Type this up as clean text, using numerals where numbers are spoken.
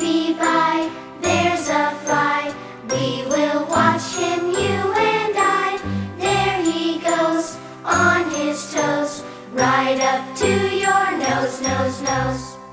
bee by, there's a fly. We will watch him, you and I. There he goes, on his toes, right up to your nose, nose, nose.